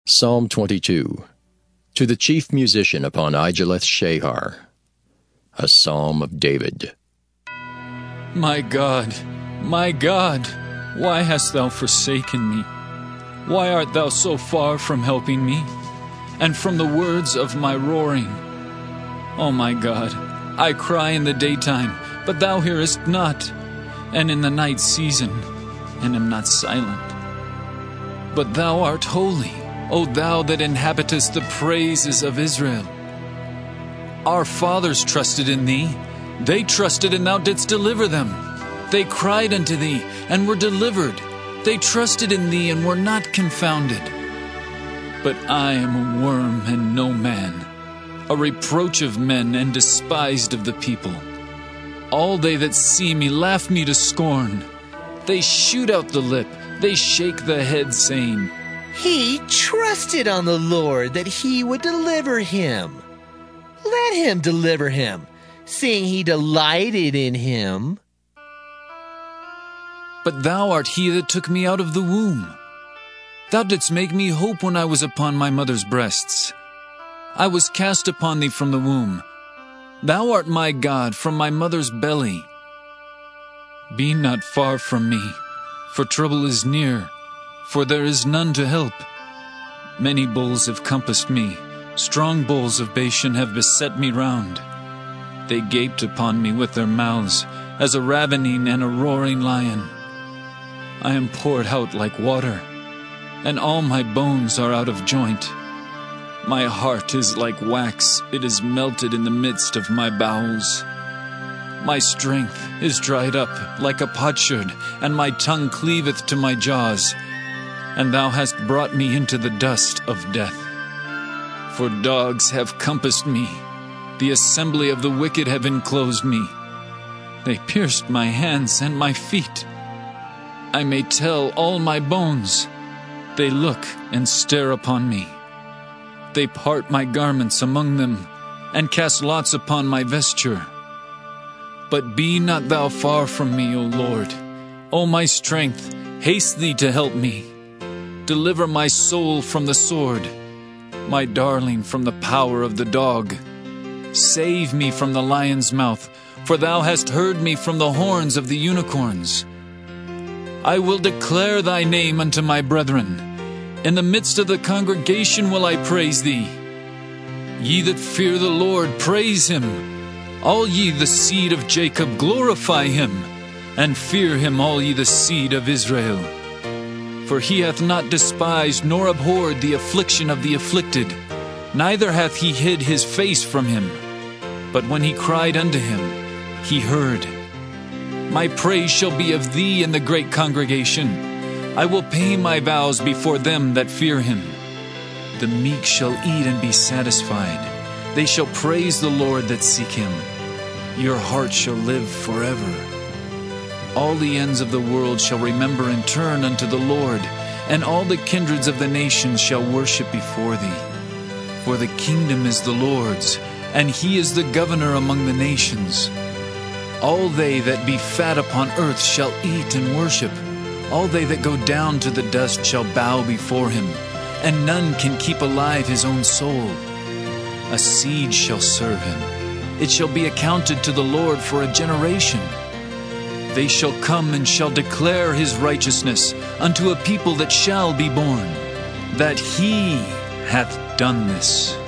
Psalm 22. To the chief musician upon Aijaleth-Shahar. A psalm of David. My God, why hast thou forsaken me? Why art thou so far from helping me, and from the words of my roaring? O my God, I cry in the daytime, but thou hearest not, and in the night season, and am not silent. But thou art holy, O thou that inhabitest the praises of Israel. Our fathers trusted in thee. They trusted, and thou didst deliver them. They cried unto thee, and were delivered. They trusted in thee, and were not confounded. But I am a worm and no man, a reproach of men and despised of the people. All they that see me laugh me to scorn. They shoot out the lip, they shake the head, saying, He trusted on the Lord that he would deliver him. Let him deliver him, seeing he delighted in him. But thou art he that took me out of the womb. Thou didst make me hope when I was upon my mother's breasts. I was cast upon thee from the womb. Thou art my God from my mother's belly. Be not far from me, for trouble is near, for there is none to help. Many bulls have compassed me, strong bulls of Bashan have beset me round. They gaped upon me with their mouths, as a ravening and a roaring lion. I am poured out like water, and all my bones are out of joint. My heart is like wax, it is melted in the midst of my bowels. My strength is dried up like a potsherd, and my tongue cleaveth to my jaws. And thou hast brought me into the dust of death. For dogs have compassed me, the assembly of the wicked have enclosed me. They pierced my hands and my feet. I may tell all my bones. They look and stare upon me. They part my garments among them, and cast lots upon my vesture. But be not thou far from me, O Lord. O my strength, haste thee to help me. Deliver my soul from the sword, my darling from the power of the dog. Save me from the lion's mouth, for thou hast heard me from the horns of the unicorns. I will declare thy name unto my brethren. In the midst of the congregation will I praise thee. Ye that fear the Lord, praise him. All ye the seed of Jacob, glorify him. And fear him, all ye the seed of Israel. For he hath not despised nor abhorred the affliction of the afflicted, neither hath he hid his face from him. But when he cried unto him, he heard. My praise shall be of thee in the great congregation. I will pay my vows before them that fear him. The meek shall eat and be satisfied. They shall praise the Lord that seek him. Your heart shall live forever. All the ends of the world shall remember and turn unto the Lord, and all the kindreds of the nations shall worship before thee. For the kingdom is the Lord's, and he is the governor among the nations. All they that be fat upon earth shall eat and worship. All they that go down to the dust shall bow before him, and none can keep alive his own soul. A seed shall serve him. It shall be accounted to the Lord for a generation. They shall come and shall declare his righteousness unto a people that shall be born, that he hath done this.